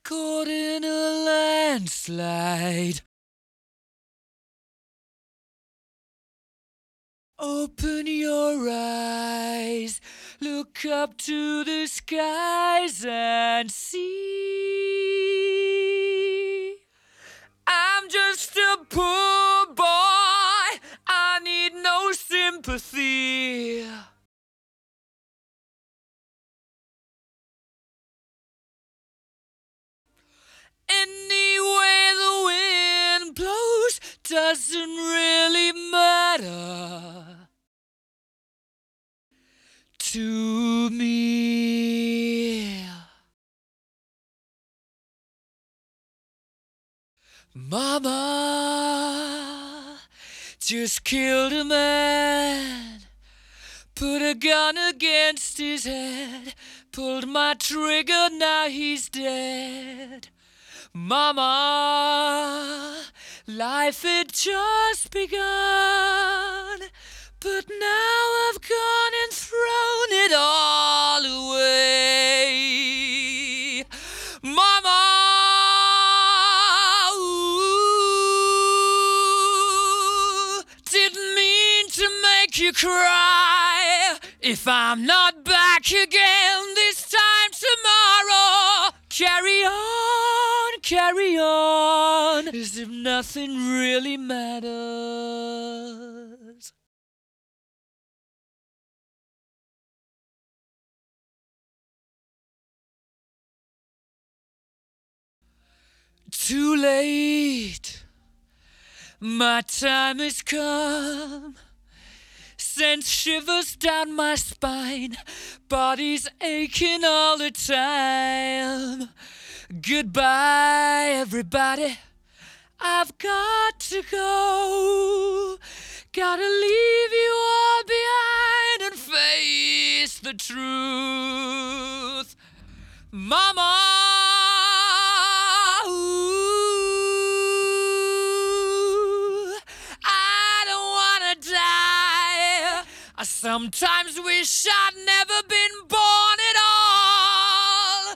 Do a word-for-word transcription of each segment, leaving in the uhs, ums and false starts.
caught in a landslide. Open your eyes, look up to the skies and see. I'm just a poor boy, I need no sympathy. Any way the wind blows doesn't really matter to me. Mama just killed a man, put a gun against his head, pulled my trigger, now he's dead. Mama, life had just begun, but now I've gone and thrown it all away. Mama, ooh, didn't mean to make you cry. If I'm not back again this time tomorrow, carry on, carry on, as if nothing really matters. Too late, my time has come. Sends shivers down my spine, body's aching all the time. Goodbye, everybody, I've got to go. Gotta leave you all behind and face the truth. Mama, ooh, I don't wanna die. I sometimes wish I'd never been born at all.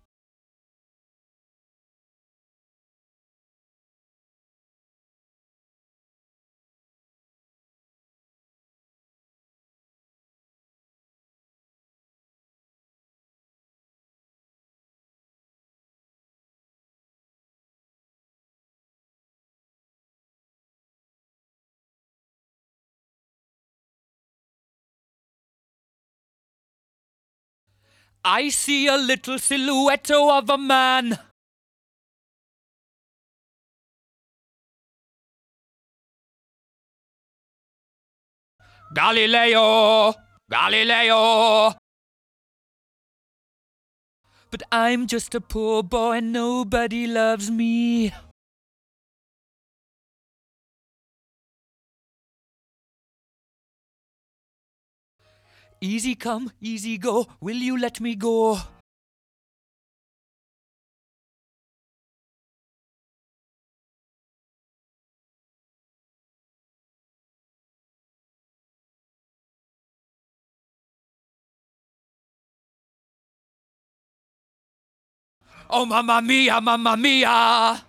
I see a little silhouette of a man. Galileo, Galileo. But I'm just a poor boy, nobody loves me. Easy come, easy go, will you let me go? Oh, mamma mia, mamma mia!